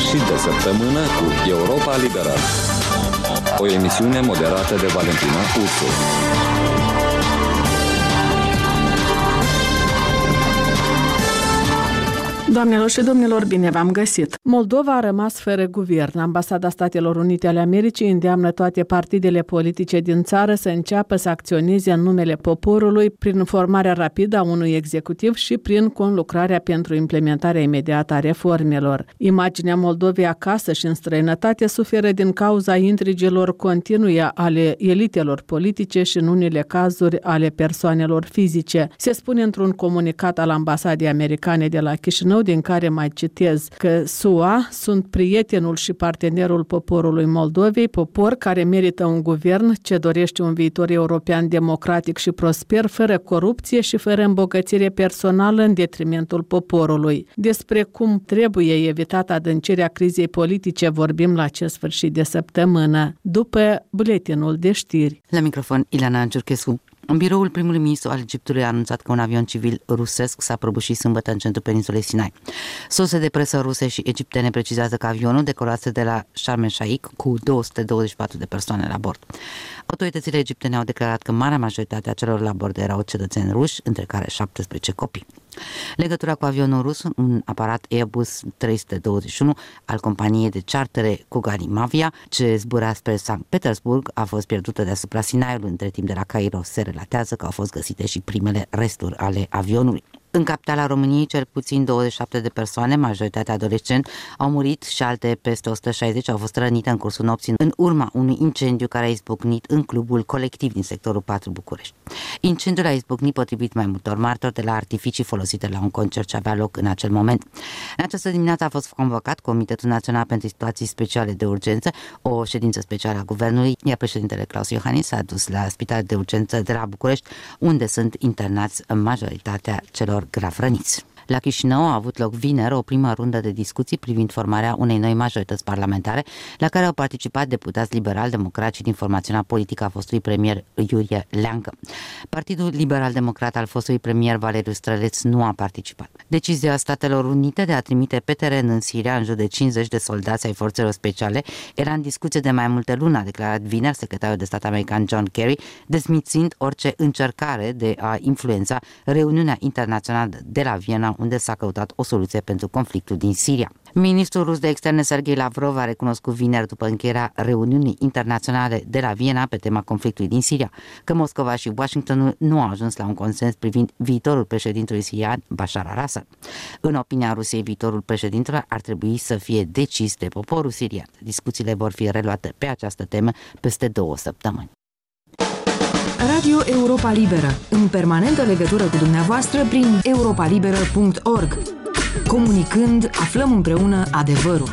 sfârșit de săptămână cu Europa Liberă. O emisiune moderată de Valentina Ursu. Doamnelor și domnilor, bine v-am găsit! Moldova a rămas fără guvern. Ambasada Statelor Unite ale Americii îndeamnă toate partidele politice din țară să înceapă să acționeze în numele poporului prin formarea rapidă a unui executiv și prin conlucrarea pentru implementarea imediată a reformelor. Imaginea Moldovei acasă și în străinătate suferă din cauza intrigilor continue ale elitelor politice și în unele cazuri ale persoanelor fizice. Se spune într-un comunicat al ambasadei americane de la Chișinău, din care mai citez că SUA sunt prietenul și partenerul poporului Moldovei, popor care merită un guvern ce dorește un viitor european democratic și prosper, fără corupție și fără îmbogățire personală în detrimentul poporului. Despre cum trebuie evitată adâncirea crizei politice vorbim la acest sfârșit de săptămână, după buletinul de știri. La microfon, Ileana Giurchescu. În biroul primului ministru al Egiptului a anunțat că un avion civil rusesc s-a prăbușit sâmbătă în centrul peninsulei Sinai. Surse de presă ruse și egiptene precizează că avionul decolase de la Sharm el-Sheikh cu 224 de persoane la bord. Autoritățile egiptene au declarat că marea majoritate a celor la bord erau cetățeni ruși, între care 17 copii. Legătura cu avionul rus, un aparat Airbus 321 al companiei de chartere Kugani Mavia, ce zbura spre Sankt Petersburg, a fost pierdută deasupra Sinaiului. Între timp, de la Cairo se relatează că au fost găsite și primele resturi ale avionului. În capitala României, cel puțin 27 de persoane, majoritatea adolescenți, au murit și alte peste 160 au fost rănite în cursul nopții în urma unui incendiu care a izbucnit în clubul colectiv din sectorul 4 București. Incendiul a izbucnit, potrivit mai multor martori, de la artificii folosite la un concert ce avea loc în acel moment. În această dimineață a fost convocat Comitetul Național pentru Situații Speciale de Urgență, o ședință specială a Guvernului, iar președintele Claus Iohannis s-a dus la Spitalul de Urgență de la București, unde sunt internați majoritatea celor grav răniți. La Chișinău a avut loc vineri o primă rundă de discuții privind formarea unei noi majorități parlamentare, la care au participat deputați liberal-democrați și din formațiunea politică a fostului premier Iurie Leancă. Partidul liberal-democrat al fostului premier Valeriu Străleț nu a participat. Decizia Statelor Unite de a trimite pe teren în Siria în jur de 50 de soldați ai forțelor speciale era în discuție de mai multe luni, a declarat vineri secretarul de stat american John Kerry, dezmințind orice încercare de a influența reuniunea internațională de la Viena, unde s-a căutat o soluție pentru conflictul din Siria. Ministrul rus de externe Sergei Lavrov a recunoscut vineri, după încheierea reuniunii internaționale de la Viena pe tema conflictului din Siria, că Moscova și Washingtonul nu au ajuns la un consens privind viitorul președintelui sirian Bashar al-Assad. În opinia Rusiei, viitorul președintelui ar trebui să fie decis de poporul sirian. Discuțiile vor fi reluate pe această temă peste 2 săptămâni. Radio Europa Liberă, în permanentă legătură cu dumneavoastră prin europalibera.org. Comunicând, aflăm împreună adevărul.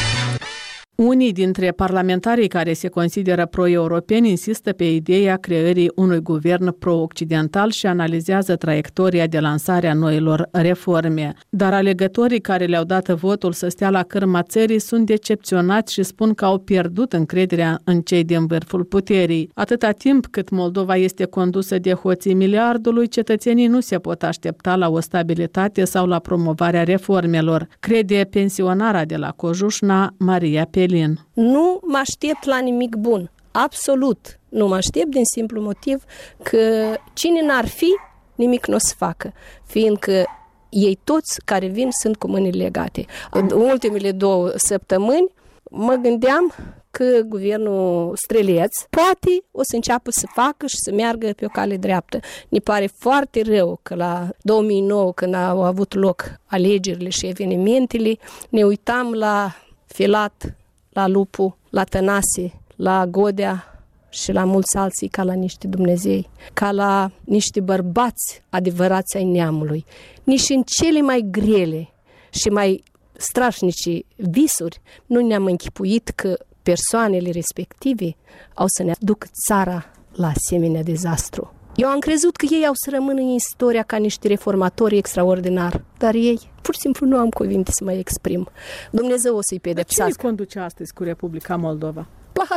Unii dintre parlamentarii care se consideră pro-europeni insistă pe ideea creării unui guvern pro-occidental și analizează traiectoria de lansare a noilor reforme. Dar alegătorii care le-au dat votul să stea la cârma țării sunt decepționați și spun că au pierdut încrederea în cei din vârful puterii. Atâta timp cât Moldova este condusă de hoții miliardului, cetățenii nu se pot aștepta la o stabilitate sau la promovarea reformelor, crede pensionara de la Cojușna, Maria Pelin. Nu mă aștept la nimic bun. Absolut. Nu mă aștept din simplu motiv că cine n-ar fi, nimic nu o să facă. Fiindcă ei toți care vin sunt cu mâinile legate. În ultimele 2 săptămâni mă gândeam că guvernul Străleț poate o să înceapă să facă și să meargă pe o cale dreaptă. Ne pare foarte rău că la 2009, când au avut loc alegerile și evenimentele, ne uitam la Filat, la Lupu, la Tănase, la Godea și la mulți alții ca la niște Dumnezei, ca la niște bărbați adevărați ai neamului. Nici în cele mai grele și mai strașnice visuri nu ne-am închipuit că persoanele respective au să ne ducă țara la asemenea dezastru. Eu am crezut că ei au să rămână în istoria ca niște reformatori extraordinari, dar ei, pur și simplu, nu am cuvinte să mă exprim. Dumnezeu o să-i pedepsească. Cine conduce astăzi cu Republica Moldova? Plahatniuc.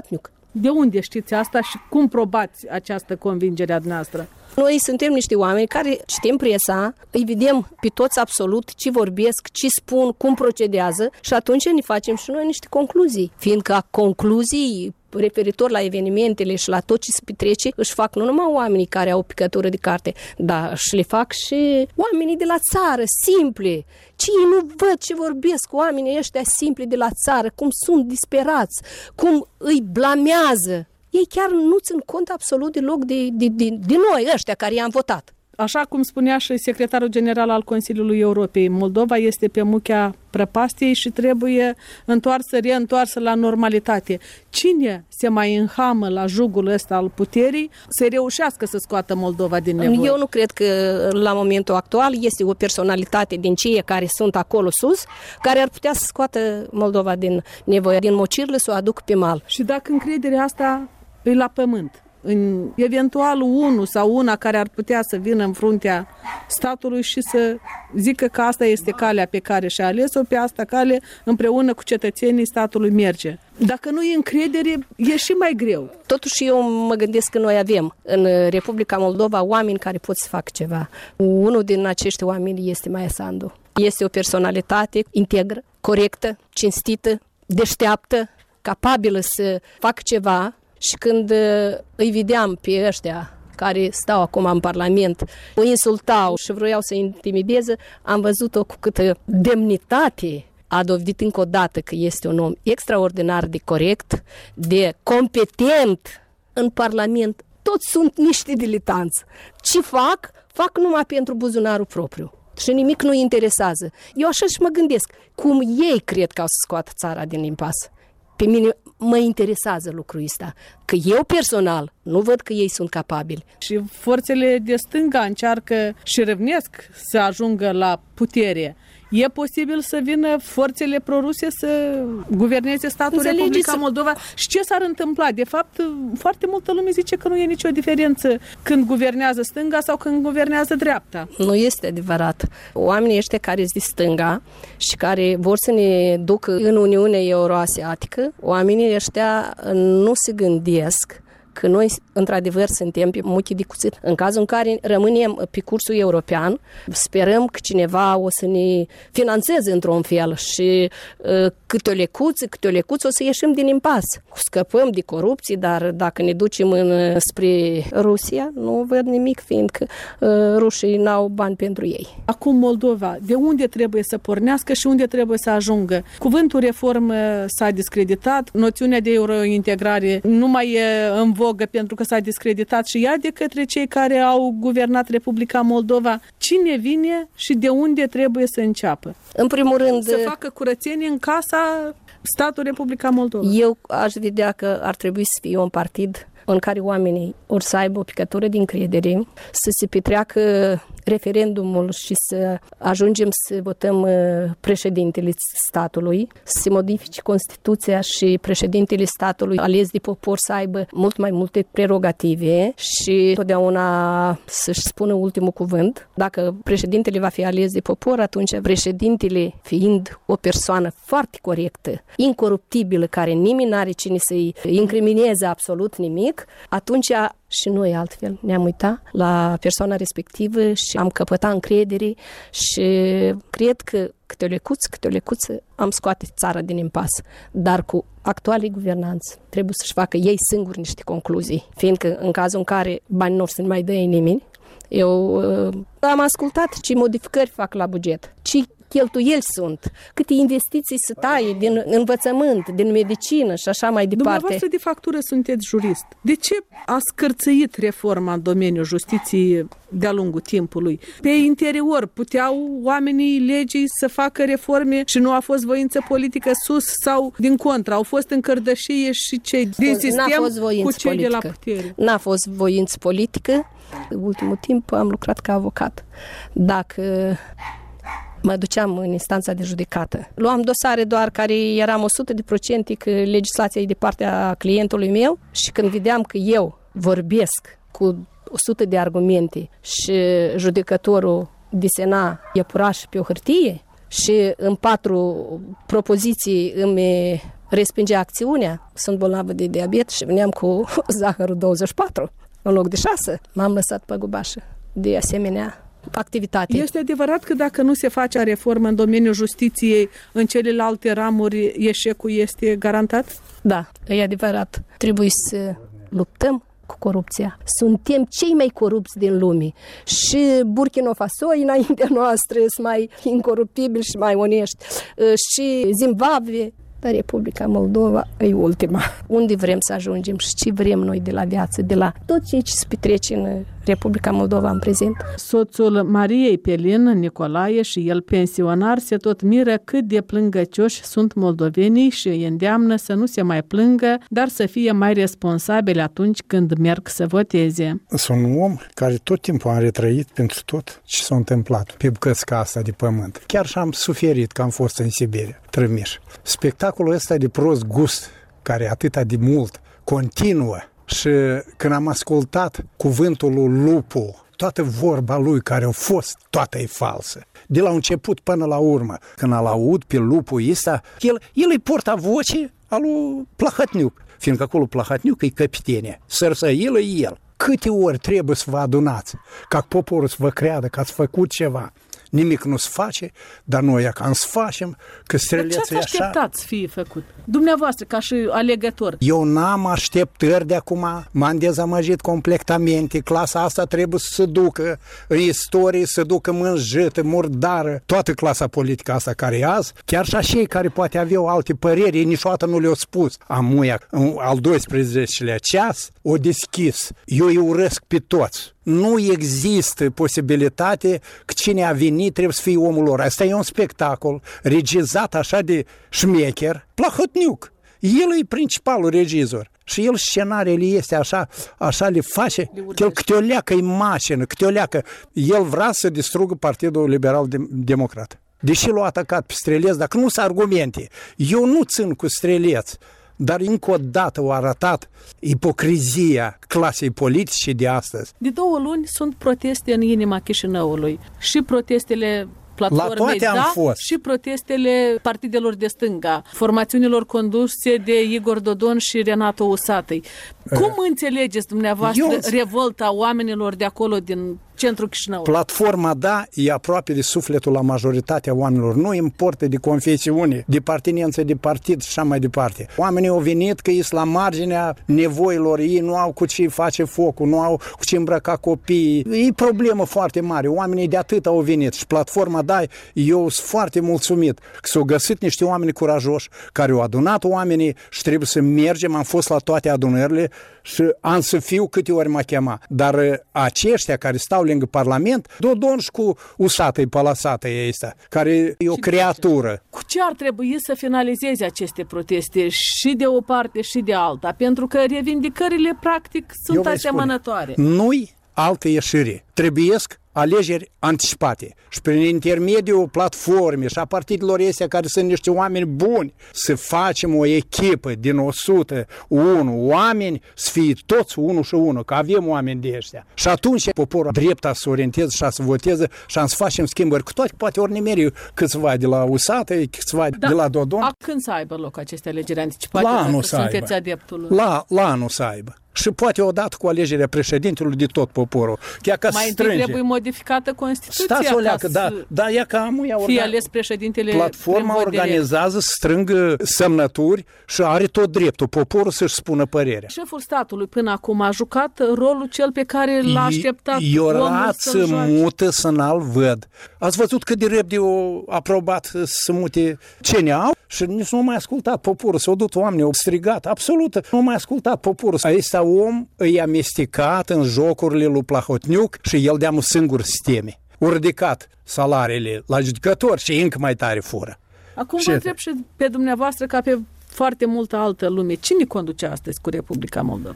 De unde știți asta și cum probați această convingere a noastră? Noi suntem niște oameni care citim presa, îi vedem pe toți absolut ce vorbesc, ce spun, cum procedează și atunci ne facem și noi niște concluzii. Fiindcă concluzii referitor la evenimentele și la tot ce se petrece, își fac nu numai oamenii care au picătură de carte, dar și le fac și oamenii de la țară, simple. Cine nu văd ce vorbesc oamenii ăștia simpli de la țară, cum sunt disperați, cum îi blamează. Ei chiar nu țin cont absolut deloc de noi ăștia care i-am votat. Așa cum spunea și secretarul general al Consiliului Europei, Moldova este pe muchea prăpastiei și trebuie reîntoarsă la normalitate. Cine se mai înhamă la jugul ăsta al puterii să reușească să scoată Moldova din nevoie? Eu nu cred că la momentul actual este o personalitate din cei care sunt acolo sus, care ar putea să scoată Moldova din nevoie, din mocirlă, să o aduc pe mal. Și dacă încrederea asta e la pământ, în eventual unul sau una care ar putea să vină în fruntea statului și să zică că asta este calea pe care și-a ales-o, pe asta cale împreună cu cetățenii statului merge. Dacă nu e încredere, e și mai greu. Totuși eu mă gândesc că noi avem în Republica Moldova oameni care pot să facă ceva. Unul din acești oameni este Maia Sandu. Este o personalitate integră, corectă, cinstită, deșteaptă, capabilă să facă ceva. Și când îi vedeam pe ăștia care stau acum în Parlament, o insultau și vroiau să intimideze, am văzut-o cu câtă demnitate. A dovedit încă o dată că este un om extraordinar de corect, de competent în Parlament. Toți sunt niște diletanți. Ce fac? Fac numai pentru buzunarul propriu. Și nimic nu-i interesează. Eu așa și mă gândesc, cum ei cred că au să scoată țara din impas. Pe mine mă interesează lucrul ăsta, că eu personal nu văd că ei sunt capabili. Și forțele de stânga încearcă și râvnesc să ajungă la putere. E posibil să vină forțele proruse să guverneze statul Republica Moldova? Și ce s-ar întâmpla? De fapt, foarte multă lume zice că nu e nicio diferență când guvernează stânga sau când guvernează dreapta. Nu este adevărat. Oamenii ăștia care sunt de stânga și care vor să ne ducă în Uniunea Euroasiatică, oamenii ăștia nu se gândesc că noi, într-adevăr, suntem pe muchii de cuțit. În cazul în care rămânem pe cursul european, sperăm că cineva o să ne finanțeze într-un fel și câte o lecuță o să ieșim din impas. Scăpăm de corupție, dar dacă ne ducem spre Rusia, nu văd nimic, fiindcă rușii n-au bani pentru ei. Acum Moldova, de unde trebuie să pornească și unde trebuie să ajungă? Cuvântul reformă s-a discreditat, noțiunea de eurointegrare nu mai e în vogă pentru că s-a discreditat și ea de către cei care au guvernat Republica Moldova. Cine vine și de unde trebuie să înceapă? În primul rând, să facă curățenie în casa statul Republica Moldova. Eu aș vedea că ar trebui să fie un partid în care oamenii or să aibă o picătură de încredere, să se petreacă referendumul și să ajungem să votăm președintele statului, să se modifice Constituția și președintele statului ales de popor să aibă mult mai multe prerogative și totdeauna să-și spună ultimul cuvânt. Dacă președintele va fi ales de popor, atunci președintele, fiind o persoană foarte corectă, incoruptibilă, care nimeni n-are cine să-i incrimineze absolut nimic, atunci și noi altfel ne-am uitat la persoana respectivă și am căpătat încredere și cred că câte o lecuță am scoate țara din impas. Dar cu actualii guvernanți trebuie să-și facă ei singuri niște concluzii, fiindcă în cazul în care bani nu să ne mai dă nimeni, eu am ascultat ce modificări fac la buget, ce cheltuieli sunt, câte investiții se taie din învățământ, din medicină și așa mai departe. Dumneavoastră de factură sunteți jurist. De ce a scârțăit reforma în domeniul justiției de-a lungul timpului? Pe interior puteau oamenii legii să facă reforme și nu a fost voință politică sus sau din contră? Au fost în cărdășie și cei din sistem cu cei de la putere? N-a fost voință politică. În ultimul timp am lucrat ca avocat. Dacă mă duceam în instanța de judecată, luam dosare doar care eram 100% că legislația e de partea clientului meu și când vedeam că eu vorbesc cu 100 de argumente și judecătorul desena iepuraș pe o hârtie și în 4 propoziții îmi respingea acțiunea. Sunt bolnavă de diabet și veneam cu zahărul 24 în loc de 6. M-am lăsat pe gubașă de asemenea activitate. Este adevărat că dacă nu se face reformă în domeniul justiției, în celelalte ramuri, eșecul este garantat? Da, e adevărat. Trebuie să luptăm cu corupția. Suntem cei mai corupți din lume. Și Burkina Faso înaintea noastră sunt mai incoruptibili și mai onești. Și Zimbabwe. Dar Republica Moldova e ultima. Unde vrem să ajungem și ce vrem noi de la viață, de la tot ce se petrece în Republica Moldova în prezent. Soțul Mariei Pelin, Nicolae, și el pensionar, se tot miră cât de plângăcioși sunt moldovenii și îi îndeamnă să nu se mai plângă, dar să fie mai responsabili atunci când merg să voteze. Sunt un om care tot timpul am retrăit pentru tot ce s-a întâmplat pe bucățica asta de pământ. Chiar și am suferit că am fost în Siberia, Trămiș. Spectacolul ăsta de prost gust, care atâta de mult continuă, și când am ascultat cuvântul lui Lupu, toată vorba lui care a fost, toată e falsă. De la început până la urmă, când îl aud pe Lupu ăsta, el îi porta-voce al lui Plahotniuc, fiindcă acolo Plahotniuc e căpitenie, Sărsăil e el. Câte ori trebuie să vă adunați ca poporul să vă creadă că ați făcut ceva? Nimic nu se face, dar noi cam să facem, că strelețul e așa. Ce așteptați să fie făcut? Dumneavoastră, ca și alegător. Eu n-am așteptări de acum, m-am dezamăgit completamente, clasa asta trebuie să se ducă în istorie, să ducă mânjătă, murdară, toată clasa politică asta care e azi, chiar și cei care poate aveau alte păreri, ei niciodată nu le-au spus. Amuia, al 12-lea ceas, o deschis. Eu îi urăsc pe toți. Nu există posibilitate că cine a venit trebuie să fie omul lor. Asta e un spectacol regizat așa de șmecher, Plahotniuc. El e principalul regizor. Și el scenariile este așa le face, că el câte o leacă e mașină, câte o leacă. El vrea să distrugă Partidul Liberal Democrat. Deși l-a atacat pe Streleț, dacă nu sunt argumente, eu nu țin cu Streleț. Dar încă o dată au arătat ipocrizia clasei politice de astăzi. De 2 luni sunt proteste în inima Chișinăului. Și protestele platformei, și protestele partidelor de stânga, formațiunilor conduse de Igor Dodon și Renato Usatăi. Cum înțelegeți dumneavoastră revolta oamenilor de acolo din centrul Chișinăului? Platforma, da, e aproape de sufletul la majoritatea oamenilor. Nu importă de confesiune, de pertinență de partid și așa mai departe. Oamenii au venit că ei sunt la marginea nevoilor, ei nu au cu ce face focul, nu au cu ce îmbrăca copiii. E problemă foarte mare. Oamenii de atât au venit și platforma, da, eu sunt foarte mulțumit că s-au găsit niște oameni curajoși care au adunat oamenii și trebuie să mergem. Am fost la toate adunările și am să fiu câte ori mă chema. Dar aceștia care stau lângă Parlament, Dodon și cu Usatăi, Palasată ăsta, care e o creatură. Cu ce ar trebui să finalizeze aceste proteste și de o parte și de alta? Pentru că revindicările practic sunt asemănătoare. Nu-i altă ieșire. Trebuiesc alegeri anticipate și prin intermediul platformei și a partidelor astea care sunt niște oameni buni să facem o echipă din 101 oameni să fie toți unul și unul, că avem oameni de ăștia. Și atunci poporul drepta să orienteze și să voteze și să facem schimbări. Cu toate poate ori nimeri câțiva de la Usatăi, câțiva de la Dodon. Când să aibă loc aceste alegeri anticipate? La anul să aibă. Sunteți adeptul? La anul să aibă. Și poate odată cu alegerea președintelui de tot poporul. Mai întâi trebuie modificată Constituția. Stați o leacă, da, ea că fie ales președintele. Platforma organizează, strângă semnături și are tot dreptul poporul să-și spună părerea. Șeful statului până acum a jucat rolul cel pe care l-a așteptat omul să mută să n-al văd. Ați văzut cât de repede au aprobat să mute CNA și nici nu mai ascultat poporul. S-au dus oamenii, au strigat, absolut, nu mai ascultat poporul. Ăsta om îi amestecat în jocurile lui Plahotniuc și el de-am singur sisteme. Au ridicat salariile la judecători și încă mai tare fură. Acum vă întreb și pe dumneavoastră ca pe foarte multă altă lume. Cine conduce astăzi cu Republica Moldova?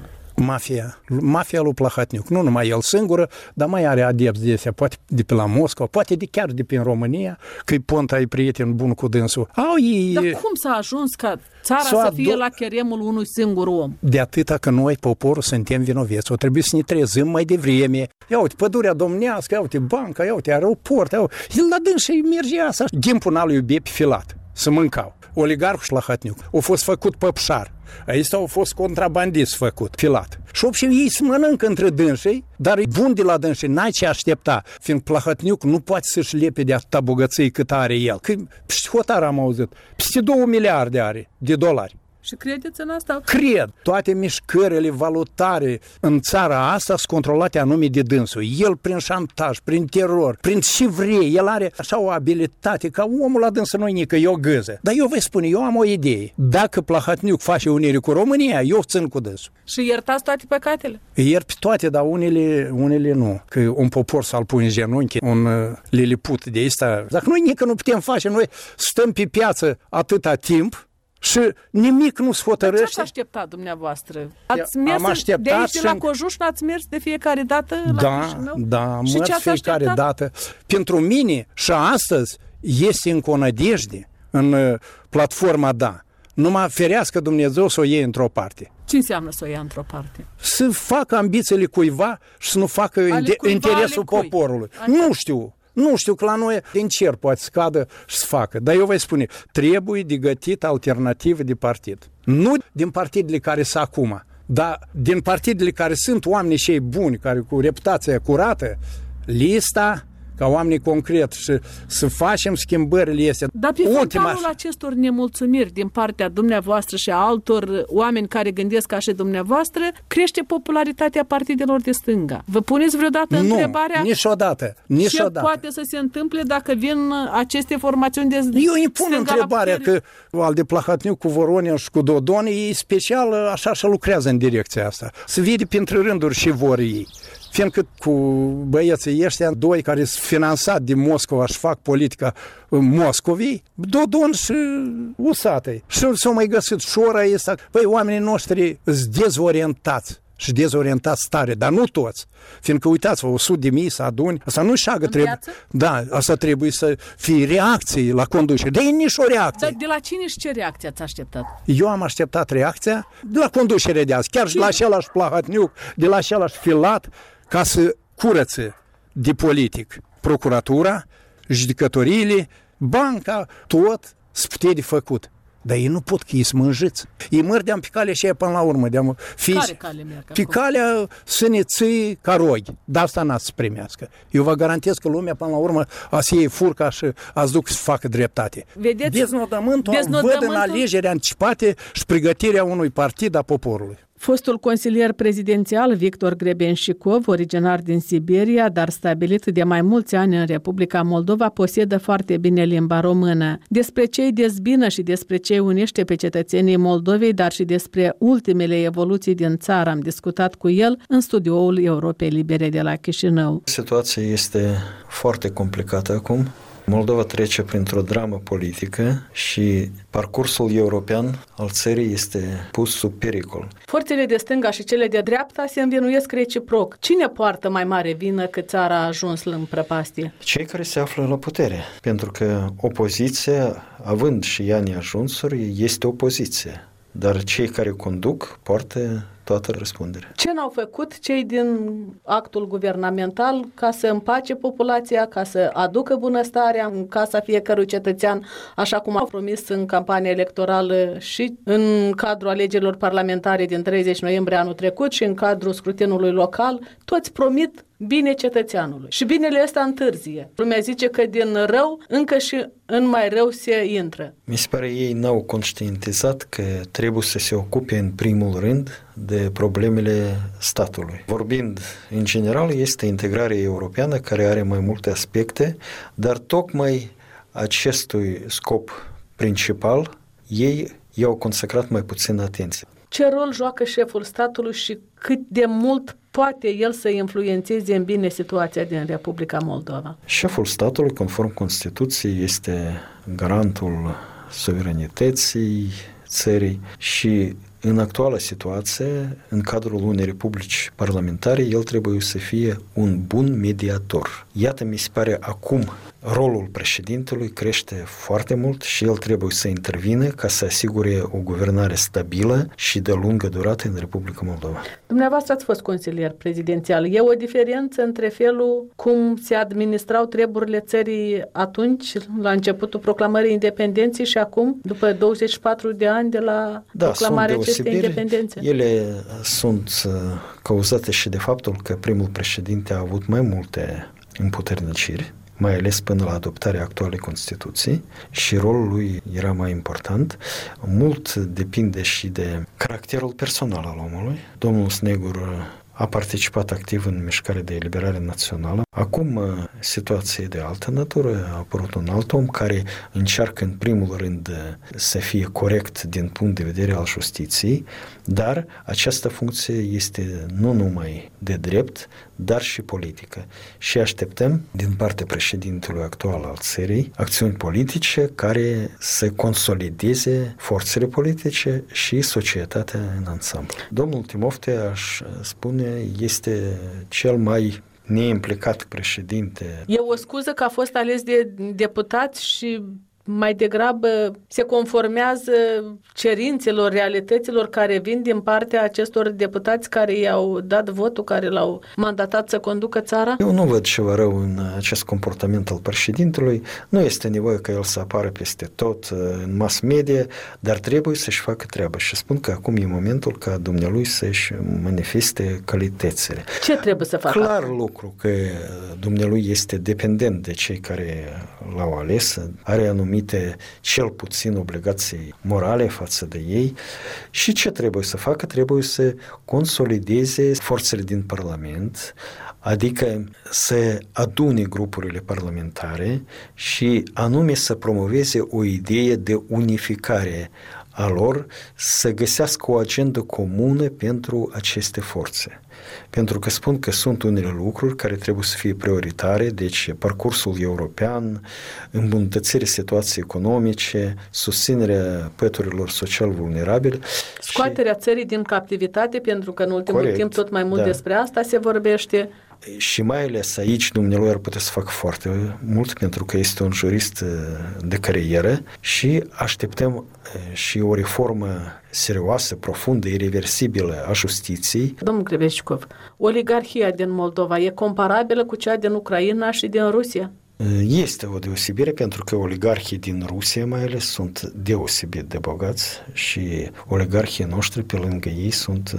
Mafia lui Plahotniuc. Nu numai el singură, dar mai are adepți de astea, poate de pe la Moscova, poate de chiar de pe România, că-i Ponta e prieten bun cu dânsul. Dar cum s-a ajuns ca țara să fie la cheremul unui singur om? De atâta că noi, poporul, suntem vinoveți. O trebuie să ne trezim mai devreme. Ia uite, pădurea domnească, ia uite, banca, ia uite, aeroport, el la dâns și merge asta. Ghimpul n-al iubie pe filat, să mâncau. oligarhul Șlahatniuc a fost făcut păpșar. Aici au fost contrabandist făcut, filat. Și ei se mănâncă între dânsii, dar e bun de la dânsii, n-ai ce aștepta. Fiindcă Plahotniuc nu poate să-și lepe de atâta bogăție cât are el. Că peste hotar am auzit, peste 2 miliarde are de dolari. Și credeți în asta? Cred. Toate mișcările valutare în țara asta sunt controlate anume de dânsul. El prin șantaj, prin teror, prin ce vrei. El are așa o abilitate ca omul la dânsul nu-i nică, e o gâză. Dar eu vă spun, eu am o idee. Dacă Plahotniuc face unire cu România, eu țin cu dânsul. Și iertați toate păcatele? Iert pe toate, dar unele nu. Că un popor să-l pui în genunchi, un liliput de ăsta. Dacă noi nică nu putem face, noi stăm pe piață atâta timp, și nimic nu se hotărăște. Ce ați așteptat dumneavoastră? Ați mers de aici de la Cojuș, n-ați mers de fiecare dată la Chișinău? Da, am mers fiecare dată. Pentru mine și astăzi este încă o nădejde în platforma Da. Numai ferească Dumnezeu să o iei într-o parte. Ce înseamnă să o ia într-o parte? Să facă ambițiile cuiva și să nu facă interesul poporului. Nu știu că la noi din cer poate să cadă și să facă. Dar eu vă spune, trebuie de gătit alternative de partid. Nu din partidele care sunt acum, dar din partidele care sunt oamenii cei buni, care cu reputația curată, lista ca oamenii concret și să facem schimbările astea. Dar pe fundalul acestor nemulțumiri din partea dumneavoastră și a altor oameni care gândesc ca și dumneavoastră, crește popularitatea partidelor de stânga. Vă puneți vreodată întrebarea? Niciodată. Ce poate să se întâmple dacă vin aceste formațiuni de stânga? Eu îi pun întrebarea că al de Plahotniuc cu Voronin și cu Dodon, ei special așa și lucrează în direcția asta. Să vede printre rânduri și vor ei. Fiindcă cu băieții ăștia, doi care sunt finanțat din Moscova și fac politica Moscovei, Dodon și Usatăi. Și s-au mai găsit șora asta. Păi, oamenii noștri sunt dezorientați. Și dezorientați tare, dar nu toți. Fiindcă, uitați-vă, 100.000 să aduni, asta nu șagă, trebuie. Da, asta trebuie să fie reacții la conducere. Dar e nici o reacție. Dar de la cine și ce reacție ați așteptat? Eu am așteptat reacția de la conducere de azi, chiar și de la același Plahotniuc, de la același Filat, ca să curățe de politic procuratura, judecătoriile, banca, tot să putea de făcut. Dar ei nu pot, că ei sunt mânjiți. Ei mărdeam pe calea și până la urmă. Care cale merg? Pe calea să ne ții ca roghi. Dar asta n-a să primească. Eu vă garantez că lumea până la urmă a să iei furca și a să duc să facă dreptate. Vedeți? Deznodământul văd în alegeri anticipate și pregătirea unui partid a poporului. Fostul consilier prezidențial Victor Grebenșicov, originar din Siberia, dar stabilit de mai mulți ani în Republica Moldova, posedă foarte bine limba română. Despre ce îi dezbină și despre ce îi unește pe cetățenii Moldovei, dar și despre ultimele evoluții din țară am discutat cu el în studioul Europei Libere de la Chișinău. Situația este foarte complicată acum. Moldova trece printr-o dramă politică și parcursul european al țării este pus sub pericol. Forțele de stânga și cele de dreapta se învinuiesc reciproc. Cine poartă mai mare vină că țara a ajuns în prăpastie? Cei care se află la putere, pentru că opoziția, având și ea neajunsuri, este opoziție. Dar cei care conduc poartă toată răspunderea. Ce n-au făcut cei din actul guvernamental ca să împace populația, ca să aducă bunăstarea în casa fiecărui cetățean, așa cum au promis în campania electorală și în cadrul alegerilor parlamentare din 30 noiembrie anul trecut și în cadrul scrutinului local, toți promit bine cetățeanului. Și binele ăsta întârzie. Lumea zice că din rău încă și în mai rău se intră. Mi se pare ei n-au conștientizat că trebuie să se ocupe în primul rând de problemele statului. Vorbind în general, este integrarea europeană care are mai multe aspecte, dar tocmai acestui scop principal ei i-au consacrat mai puțin atenție. Ce rol joacă șeful statului și cât de mult poate el să influențeze în bine situația din Republica Moldova? Șeful statului, conform Constituției, este garantul suveranității țării și în actuala situație, în cadrul unei republici parlamentare, el trebuie să fie un bun mediator. Iată, mi se pare acum rolul președintelui crește foarte mult și el trebuie să intervină ca să asigure o guvernare stabilă și de lungă durată în Republica Moldova. Dumneavoastră ați fost consilier prezidențial. E o diferență între felul cum se administrau treburile țării atunci, la începutul proclamării independenței și acum, după 24 de ani de la proclamarea acestei independențe? Ele sunt cauzate și de faptul că primul președinte a avut mai multe împuterniciri, mai ales până la adoptarea actualei Constituții, și rolul lui era mai important. Mult depinde și de caracterul personal al omului. Domnul Snegur a participat activ în mișcarea de eliberare națională. Acum situația e de altă natură, a apărut un alt om care încearcă în primul rând să fie corect din punct de vedere al justiției, dar această funcție este nu numai de drept, dar și politică. Și așteptăm din partea președintelui actual al țării acțiuni politice care să consolideze forțele politice și societatea în ansamblu. Domnul Timofte, aș spune, este cel mai neimplicat președinte. E o scuză că a fost ales de deputați și mai degrabă se conformează cerințelor, realităților care vin din partea acestor deputați care i-au dat votul, care l-au mandatat să conducă țara? Eu nu văd ceva rău în acest comportament al președintelui. Nu este nevoie ca el să apară peste tot în mass media, dar trebuie să-și facă treaba. Și spun că acum e momentul ca dumnealui să-și manifeste calitățile. Ce trebuie să facă? Clar lucru că dumnealui este dependent de cei care l-au ales, are anumite cel puțin obligații morale față de ei și ce trebuie să facă? Trebuie să consolideze forțele din Parlament, adică să adune grupurile parlamentare și anume să promoveze o idee de unificare a lor, să găsească o agendă comună pentru aceste forțe. Pentru că spun că sunt unele lucruri care trebuie să fie prioritare, deci parcursul european, îmbunătățirea situației economice, susținerea păturilor social vulnerabile. Scoaterea țării din captivitate, pentru că în ultimul timp tot mai mult despre asta se vorbește. Și mai ales aici dumnealui ar putea să facă foarte mult, pentru că este un jurist de carieră și așteptăm și o reformă serioasă, profundă, irreversibilă a justiției. Domnul Creveșcov, oligarhia din Moldova e comparabilă cu cea din Ucraina și din Rusia? Este o deosebire, pentru că oligarhii din Rusia mai ales sunt deosebit de bogați și oligarhii noștri pe lângă ei sunt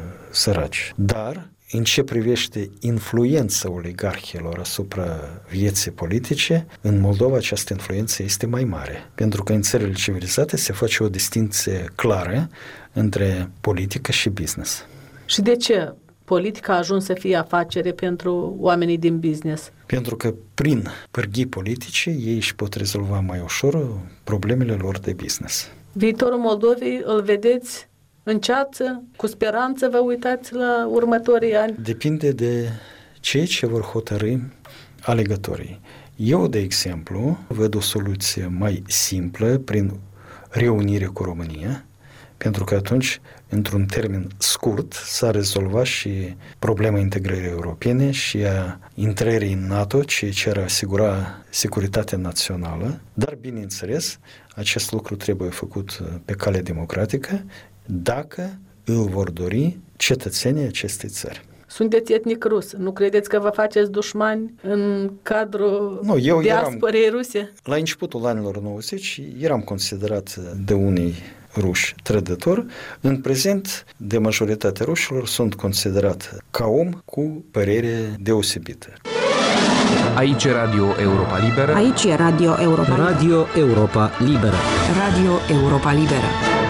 săraci. Dar în ce privește influența oligarhilor asupra vieții politice, în Moldova această influență este mai mare. Pentru că în țările civilizate se face o distinție clară între politică și business. Și de ce politica a ajuns să fie afacere pentru oamenii din business? Pentru că prin pârghii politice ei își pot rezolva mai ușor problemele lor de business. Viitorul Moldovei îl vedeți în ceață, cu speranță vă uitați la următorii ani? Depinde de ceea ce vor hotărî alegătorii. Eu, de exemplu, văd o soluție mai simplă prin reunire cu România, pentru că atunci, într-un termen scurt, s-a rezolvat și problema integrării europene și a intrării în NATO, ceea ce ar asigura securitatea națională, dar, bineînțeles, acest lucru trebuie făcut pe cale democratică, dacă îl vor dori cetățenii acestei țări. Sunteți etnic rus. Nu credeți că vă faceți dușmani în cadrul diasporei ruse? La începutul anilor 90 eram considerat de unii ruși trădător. În prezent, de majoritatea rușilor, sunt considerat ca om cu părere deosebită. Aici e Radio Europa Liberă. Aici e Radio Europa Liberă. Radio Europa Liberă. Radio Europa Liberă.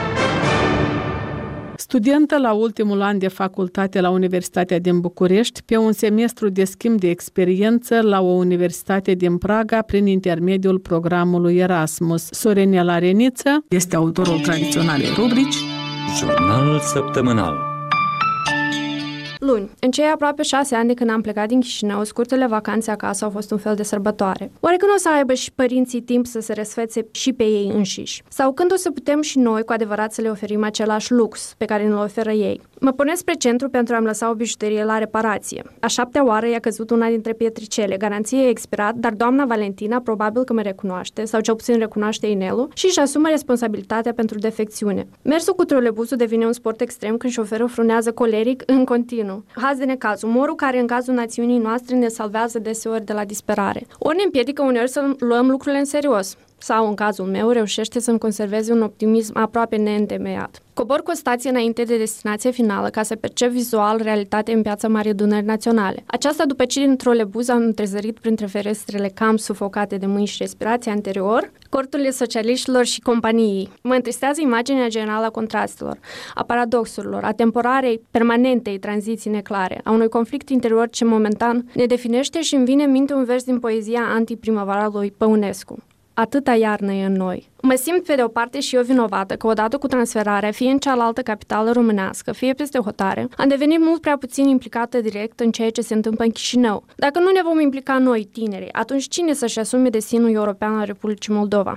Studentă la ultimul an de facultate la Universitatea din București, pe un semestru de schimb de experiență la o universitate din Praga prin intermediul programului Erasmus. Sorenela Reniță este autorul tradiționalei rubrici Jurnalul săptămânal. Luni, în cei aproape 6 ani de când am plecat din Chișinău, scurtele vacanțe acasă au fost un fel de sărbătoare. Oare când o să aibă și părinții timp să se răsfețe și pe ei înșiși? Sau când o să putem și noi cu adevărat să le oferim același lux pe care ne-l oferă ei? Mă puneți spre centru pentru a-mi lăsa o bijuterie la reparație. A 7-a oară i-a căzut una dintre pietricele. Garanție e expirat, dar doamna Valentina probabil că mă recunoaște, sau cel puțin recunoaște inelul, și își asumă responsabilitatea pentru defecțiune. Mersul cu trolebuzul devine un sport extrem când șoferul frunează coleric în continuu. Haz de necaz, umorul care în cazul națiunii noastre ne salvează deseori de la disperare. Ori ne împiedică uneori să luăm lucrurile în serios. Sau, în cazul meu, reușește să-mi conserveze un optimism aproape neîntemeiat. Cobor cu o stație înainte de destinație finală ca să percep vizual realitatea în piața Marii Dunări Naționale. Aceasta după ce din trolebuz am întrezărit printre ferestrele cam sufocate de mâini și respirație anterior, corturile socialiștilor și companiei. Mă întristează imaginea generală a contrastelor, a paradoxurilor, a temporarei, permanentei tranziții neclare, a unui conflict interior ce momentan ne definește și îmi vine în minte un vers din poezia anti-primăvara lui Păunescu. Atâta iarnă e în noi. Mă simt pe de o parte și eu vinovată că odată cu transferarea, fie în cealaltă capitală românească, fie peste hotare, am devenit mult prea puțin implicată direct în ceea ce se întâmplă în Chișinău. Dacă nu ne vom implica noi, tinerii, atunci cine să-și asume destinul european al Republicii Moldova?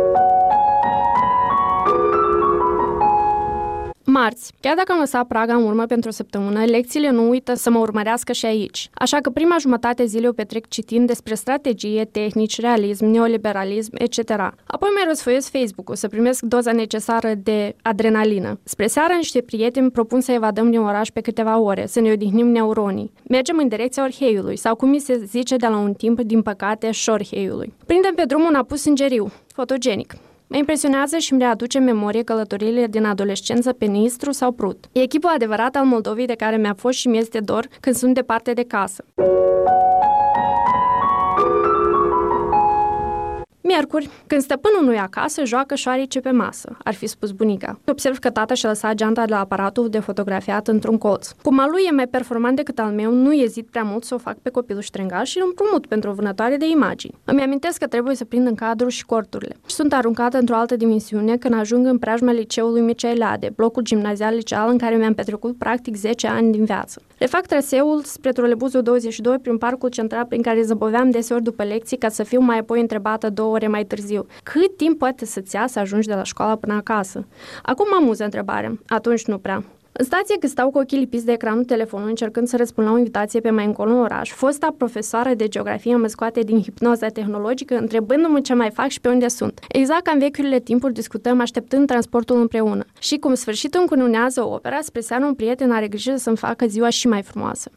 Marți, chiar dacă am lăsat Praga în urmă pentru o săptămână, lecțiile nu uită să mă urmărească și aici. Așa că prima jumătate zilei o petrec citind despre strategie, tehnici, realism, neoliberalism, etc. Apoi mai răsfoiesc Facebook-ul să primesc doza necesară de adrenalină. Spre seară, niște prieteni propun să evadăm din oraș pe câteva ore, să ne odihnim neuronii. Mergem în direcția Orheiului, sau cum mi se zice de la un timp, din păcate, Șorheiului. Prindem pe drum un apus sângeriu, fotogenic. Mă impresionează și îmi readuce în memorie călătoriile din adolescență pe Nistru sau Prut. E echipul adevărat al Moldovei de care mi-a fost și mi-este dor când sunt departe de casă. Miercuri, când stăpânul nu e acasă, joacă șoarece pe masă, ar fi spus bunica. Observ că tata și-a lăsat geanta de la aparatul de fotografiat într-un colț. Cum al lui e mai performant decât al meu, nu ezit prea mult să o fac pe copilul ștrengaș și îl împrumut pentru o vânătoare de imagini. Îmi amintesc că trebuie să prind în cadru și corturile. Și sunt aruncată într-o altă dimensiune când ajung în preajma liceului Mircea Eliade, blocul gimnazial liceal în care mi-am petrecut practic 10 ani din viață. Refac traseul spre trolebuzul 22 prin parcul central prin care zăboveam deseori după lecții ca să fiu mai apoi întrebată 2 ore mai târziu. Cât timp poate să-ți ia să ajungi de la școală până acasă? Acum mă amuză întrebarea. Atunci nu prea. În stație, când stau cu ochii lipiți de ecranul telefonului încercând să răspund la o invitație pe mai încolo în oraș, fosta profesoară de geografie mă scoate din hipnoza tehnologică întrebându-mă ce mai fac și pe unde sunt. Exact ca în vechiurile timpuri discutăm așteptând transportul împreună. Și cum sfârșitul încununează opera, spre seară un prieten are grijă să-mi facă ziua și mai frumoasă.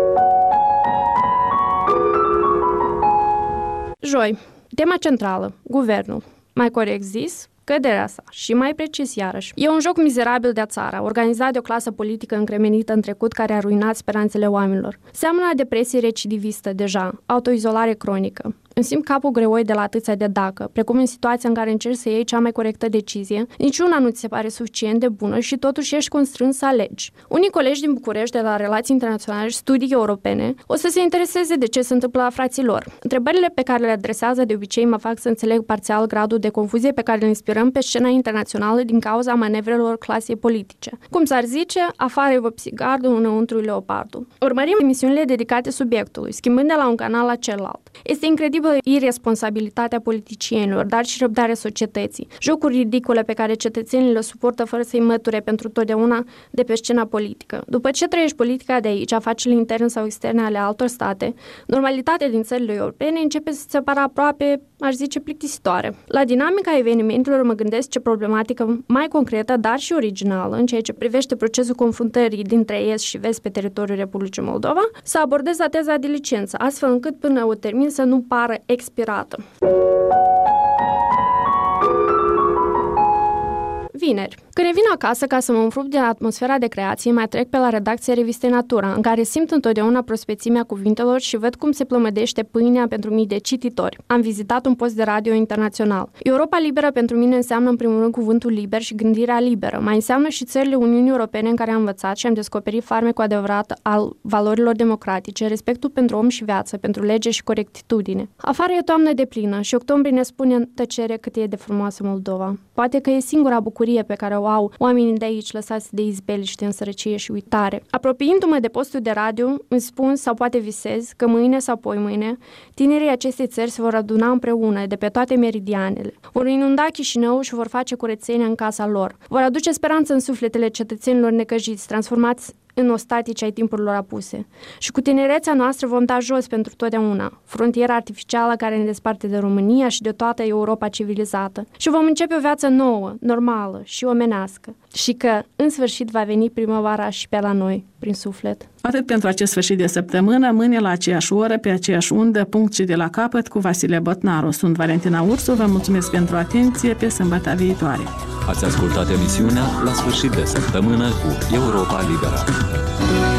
Joi. Tema centrală. Guvernul. Mai corect zis, căderea sa. Și mai precis iarăși. E un joc mizerabil de-a țara, organizat de o clasă politică încremenită în trecut care a ruinat speranțele oamenilor. Seamănă a depresie recidivistă deja, autoizolare cronică. Îmi simt capul greoi de la atâția de dacă, precum în situația în care încerci să iei cea mai corectă decizie, niciuna nu ți se pare suficient de bună și totuși ești constrâns să alegi. Unii colegi din București de la Relații Internaționale și Studii Europene o să se intereseze de ce se întâmplă la frații lor. Întrebările pe care le adresează de obicei mă fac să înțeleg parțial gradul de confuzie pe care îl inspirăm pe scena internațională din cauza manevrelor clasei politice. Cum s-ar zice, afară e vopsi gardul, înăuntru leopardul. Urmărim emisiunile dedicate subiectului, schimbând de la un canal la celălalt. Este incredibil irresponsabilitatea politicienilor, dar și răbdarea societății. Jocuri ridicole pe care cetățenii le suportă fără să-i măture pentru totdeauna de pe scena politică. După ce trăiești politica de aici, afacerile interne sau externe ale altor state, normalitatea din țările europene începe să se pară aproape, aș zice, plictisitoare. La dinamica evenimentelor mă gândesc ce problematică mai concretă, dar și originală, în ceea ce privește procesul confruntării dintre Est și Vest pe teritoriul Republicii Moldova, să abordez teza de licență, astfel încât până o termin să nu pară expirată. Vineri. Când revin acasă ca să mă umfrup din atmosfera de creație, mai trec pe la redacția revistei Natura, în care simt întotdeauna prospețimea cuvintelor și văd cum se plămădește pâinea pentru mii de cititori. Am vizitat un post de radio internațional. Europa liberă pentru mine înseamnă în primul rând cuvântul liber și gândirea liberă. Mai înseamnă și țările Uniunii Europene în care am învățat și am descoperit farmecul adevărat al valorilor democratice, respectul pentru om și viață, pentru lege și corectitudine. Afară e toamnă deplină și octombrie ne spune în tăcere cât e de frumoasă Moldova. Poate că e singura bucurie melancolie pe care o au oamenii de aici lăsați de izbeliște în sărăcie și uitare. Apropiindu-mă de postul de radio, îmi spun sau poate visez că mâine sau poimâine tinerii acestei țări se vor aduna împreună de pe toate meridianele. Vor inunda Chișinău și vor face curățenia în casa lor. Vor aduce speranță în sufletele cetățenilor necăjiți, transformați în ostatici ai timpurilor apuse. Și cu tinerețea noastră vom da jos pentru totdeauna frontiera artificială care ne desparte de România și de toată Europa civilizată. Și vom începe o viață nouă, normală și omenească. Și că, în sfârșit, va veni primăvara și pe la noi, prin suflet. Atât pentru acest sfârșit de săptămână, mâine la aceeași oră, pe aceeași undă, punct și de la capăt, cu Vasile Botnaru. Sunt Valentina Ursu, vă mulțumesc pentru atenție, pe sâmbătă viitoare. Ați ascultat emisiunea La sfârșit de săptămână cu Europa Liberă.